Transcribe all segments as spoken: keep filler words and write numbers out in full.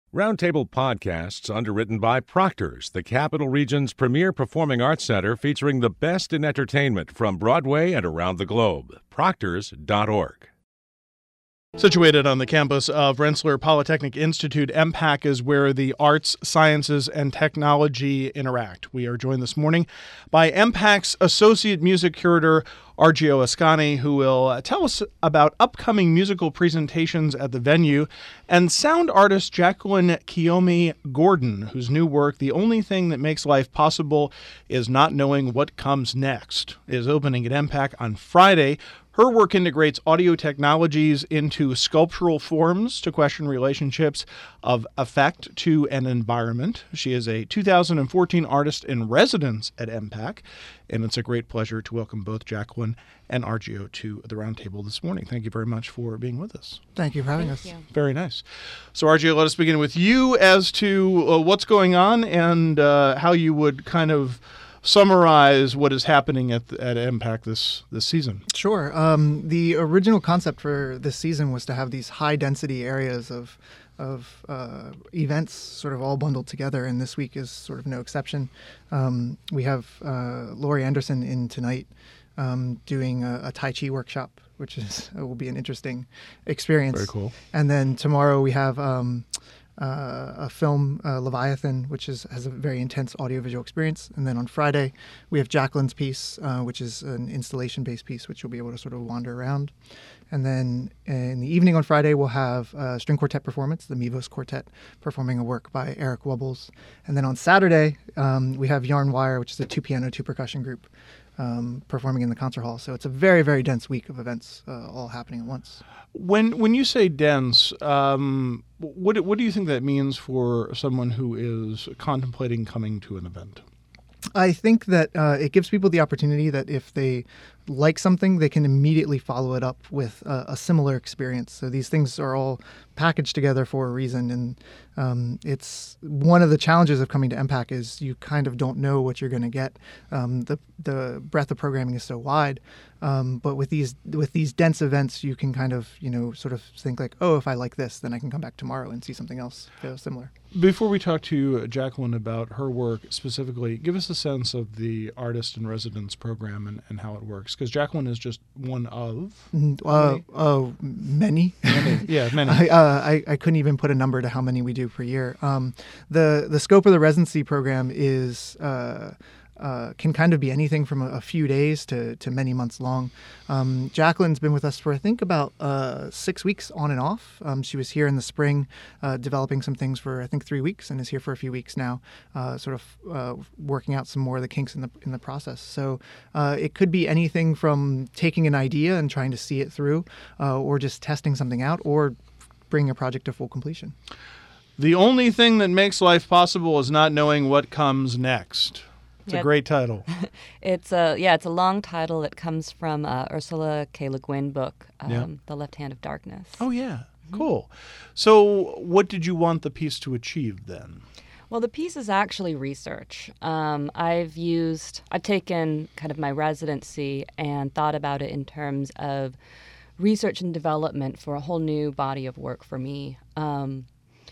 Roundtable Podcasts, underwritten by Proctor's, the Capital Region's premier performing arts center featuring the best in entertainment from Broadway and around the globe. Proctors dot org. Situated on the campus of Rensselaer Polytechnic Institute, M PAC is where the arts, sciences, and technology interact. We are joined this morning by M PAC's Associate Music Curator, Argio Ascani, who will tell us about upcoming musical presentations at the venue, and sound artist Jacqueline Kiyomi Gordon, whose new work, The Only Thing That Makes Life Possible Is Not Knowing What Comes Next, is opening at M PAC on Friday. Her work integrates audio technologies into sculptural forms to question relationships of effect to an environment. She is a two thousand fourteen artist in residence at M PAC, and it's a great pleasure to welcome both Jacqueline and Argio to the roundtable this morning. Thank you very much for being with us. Thank you for having Thank us. you. Very nice. So, Argio, let us begin with you as to uh, what's going on and uh, how you would kind of summarize what is happening at at M PAC this this season. Sure. Um, the original concept for this season was to have these high density areas of of uh, events sort of all bundled together, and this week is sort of no exception. Um, we have uh, Laurie Anderson in tonight um, doing a, a Tai Chi workshop, which is will be an interesting experience. Very cool. And then tomorrow we have Um, Uh, a film, uh, Leviathan, which is has a very intense audiovisual experience. And then on Friday, we have Jacqueline's piece, uh, which is an installation-based piece, which you'll be able to sort of wander around. And then in the evening on Friday, we'll have a string quartet performance, the Mivos Quartet, performing a work by Eric Wubbles. And then on Saturday, um, we have Yarn Wire, which is a two-piano, two-percussion group, um, performing in the concert hall. So it's a very, very dense week of events uh, all happening at once. When when you say dense, um, what what do you think that means for someone who is contemplating coming to an event? I think that uh, it gives people the opportunity that if they like something, they can immediately follow it up with a, a similar experience. So these things are all packaged together for a reason. And um, it's one of the challenges of coming to M PAC is you kind of don't know what you're going to get. Um, the the breadth of programming is so wide. Um, but with these with these dense events, you can kind of, you know, sort of think like, oh, if I like this, then I can come back tomorrow and see something else you know, similar. Before we talk to Jacqueline about her work specifically, give us a sense of the Artist in Residence program and, and how it works. Because Jacqueline is just one of... Mm, uh, oh, many. many. Yeah, many. I, uh, I, I couldn't even put a number to how many we do per year. Um, the, the scope of the residency program is... Uh, Uh, can kind of be anything from a, a few days to, to many months long. Um, Jacqueline's been with us for, I think, about uh, six weeks on and off. Um, she was here in the spring uh, developing some things for, I think, three weeks and is here for a few weeks now, uh, sort of uh, working out some more of the kinks in the in the process. So uh, it could be anything from taking an idea and trying to see it through, uh, or just testing something out, or bringing a project to full completion. The only thing that makes life possible is not knowing what comes next. It's Yeah. a great title. It's a yeah, it's a long title that comes from uh, Ursula K. Le Guin book, um, Yeah. The Left Hand of Darkness. Oh, yeah. Cool. So what did you want the piece to achieve then? Well, the piece is actually research. Um, I've used, I've taken kind of my residency and thought about it in terms of research and development for a whole new body of work for me. Um,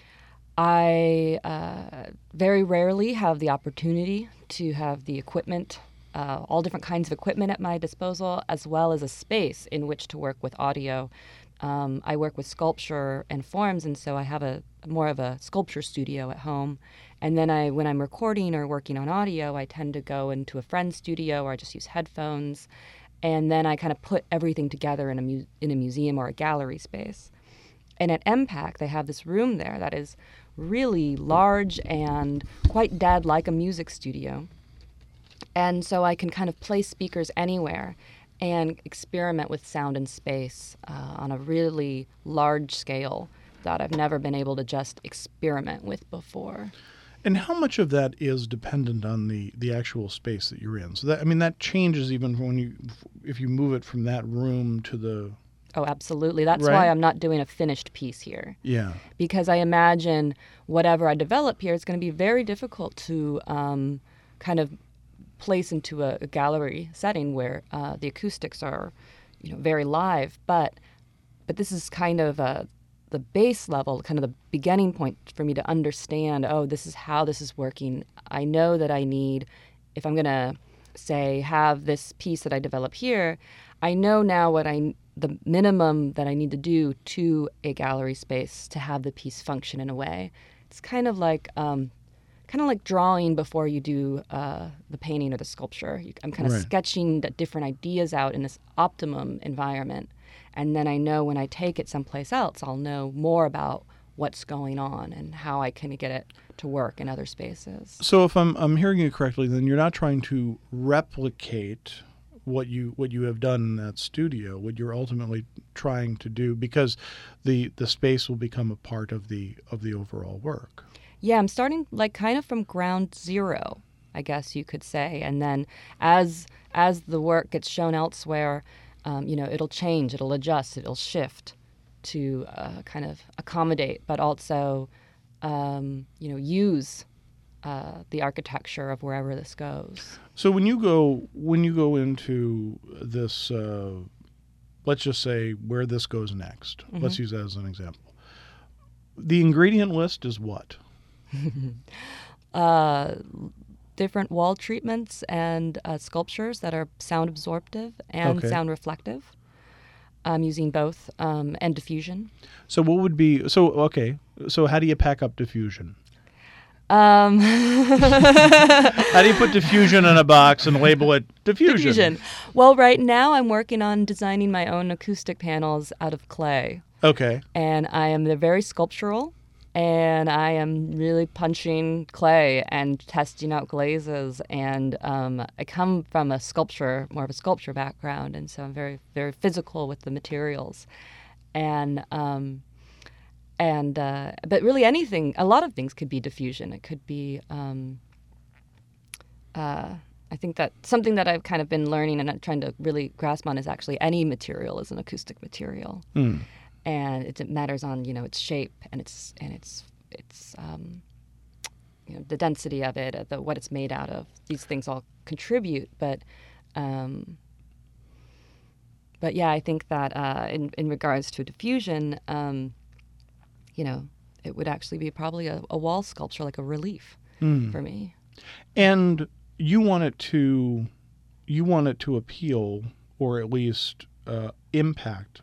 I uh, very rarely have the opportunity to have the equipment, uh, all different kinds of equipment at my disposal, as well as a space in which to work with audio. Um, I work with sculpture and forms, and so I have a more of a sculpture studio at home. And then I, when I'm recording or working on audio, I tend to go into a friend's studio or I just use headphones. And then I kind of put everything together in a mu- in a museum or a gallery space. And at M PAC, they have this room there that is really large and quite dead, like a music studio. And so I can kind of place speakers anywhere and experiment with sound and space uh, on a really large scale that I've never been able to just experiment with before. And how much of that is dependent on the, the actual space that you're in? So that, I mean, that changes even when you, if you move it from that room to the... Oh, absolutely. That's Right. why I'm not doing a finished piece here. Yeah. Because I imagine whatever I develop here is going to be very difficult to um, kind of place into a, a gallery setting where uh, the acoustics are, you know, very live. But but this is kind of a the base level, kind of the beginning point for me to understand, oh, this is how this is working. I know that I need, if I'm going to, say, have this piece that I develop here, I know now what I, the minimum that I need to do to a gallery space to have the piece function in a way. It's kind of like, um, kind of like drawing before you do uh, the painting or the sculpture. You, I'm kind of Right. sketching the different ideas out in this optimum environment. And then I know when I take it someplace else, I'll know more about what's going on and how I can get it to work in other spaces. So if I'm I'm hearing you correctly, then you're not trying to replicate what you what you have done in that studio, what you're ultimately trying to do, because the the space will become a part of the of the overall work. Yeah, I'm starting like kind of from ground zero, I guess you could say. And then as as the work gets shown elsewhere, um, you know, it'll change, it'll adjust, it'll shift to uh, kind of accommodate, but also, um, you know, use uh, the architecture of wherever this goes. So when you go when you go into this, uh, let's just say where this goes next. Mm-hmm. Let's use that as an example. The ingredient list is what? uh, different wall treatments and uh, sculptures that are sound absorptive and Okay. sound reflective. I'm using both, um, and diffusion. So what would be so okay? So how do you pack up diffusion? Um, How do you put diffusion in a box and label it diffusion? diffusion. Well, right now I'm working on designing my own acoustic panels out of clay, Okay. and I am they're very sculptural, and I am really punching clay and testing out glazes. And um, I come from a sculpture, more of a sculpture background, and so I'm very, very physical with the materials, and um, and uh, but really anything, a lot of things could be diffusion. It could be. Um, uh, I think that something that I've kind of been learning and trying to really grasp on is actually any material is an acoustic material. Hmm. And it, it matters on, you know, its shape and its and its its um, you know, the density of it, uh, the what it's made out of. These things all contribute, but um, but yeah, I think that uh, in in regards to diffusion, um, you know, it would actually be probably a, a wall sculpture, like a relief Hmm. for me. And you want it to, you want it to appeal, or at least uh, impact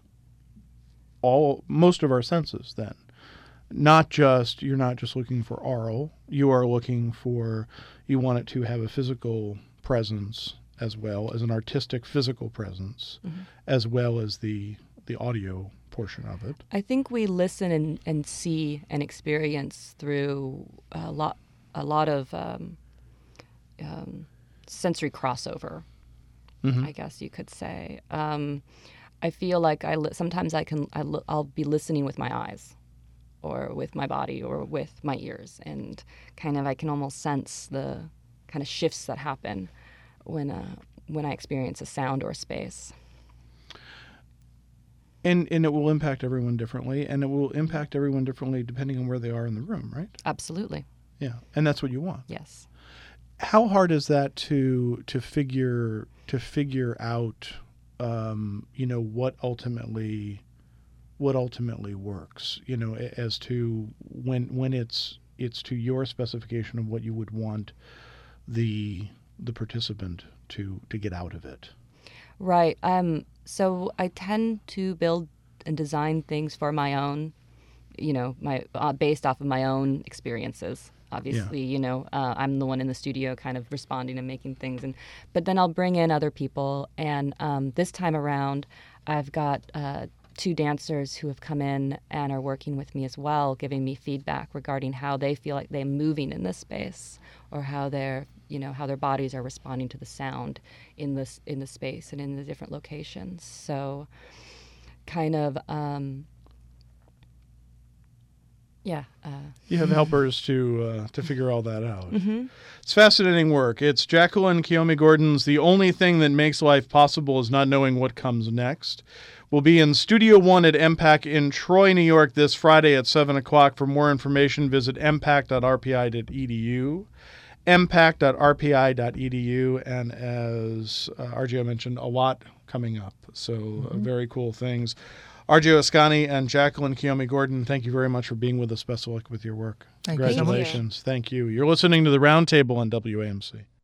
all most of our senses. Then, not just you're not just looking for aural. You are looking for. You want it to have a physical presence as well as an artistic physical presence, Mm-hmm. as well as the the audio portion of it. I think we listen and, and see and experience through a lot a lot of um, um, sensory crossover, Mhm. I guess you could say. Um, I feel like I li- sometimes I can I li- I'll be listening with my eyes, or with my body, or with my ears, and kind of I can almost sense the kind of shifts that happen when uh, when I experience a sound or a space. And and it will impact everyone differently, and it will impact everyone differently depending on where they are in the room, right? Absolutely, Yeah, and that's what you want. yes. How hard is that to to figure to figure out, um, you know, what ultimately what ultimately works? You know, a- as to when when it's it's to your specification of what you would want the the participant to to get out of it. Right. Um, so I tend to build and design things for my own, you know, my uh, based off of my own experiences. Obviously, you know, uh, I'm the one in the studio kind of responding and making things, and but then I'll bring in other people. And um, this time around, I've got uh, two dancers who have come in and are working with me as well, giving me feedback regarding how they feel like they're moving in this space, or how they're, you know, how their bodies are responding to the sound in this in the space and in the different locations. So, kind of, um, yeah. Uh, You have helpers to uh, to figure all that out. mhm. It's fascinating work. It's Jacqueline Kiyomi Gordon's The Only Thing That Makes Life Possible Is Not Knowing What Comes Next. We'll be in Studio One at M PAC in Troy, New York this Friday at seven o'clock. For more information, visit m pac dot r p i dot e d u. m pac dot r p i dot e d u. And as uh, R J O mentioned, a lot coming up. So uh, very cool things. Arjo Ascani and Jacqueline Kiyomi Gordon, thank you very much for being with us. Best of luck with your work. Thank you so much. Congratulations. Thank you. You're listening to the Roundtable on W A M C.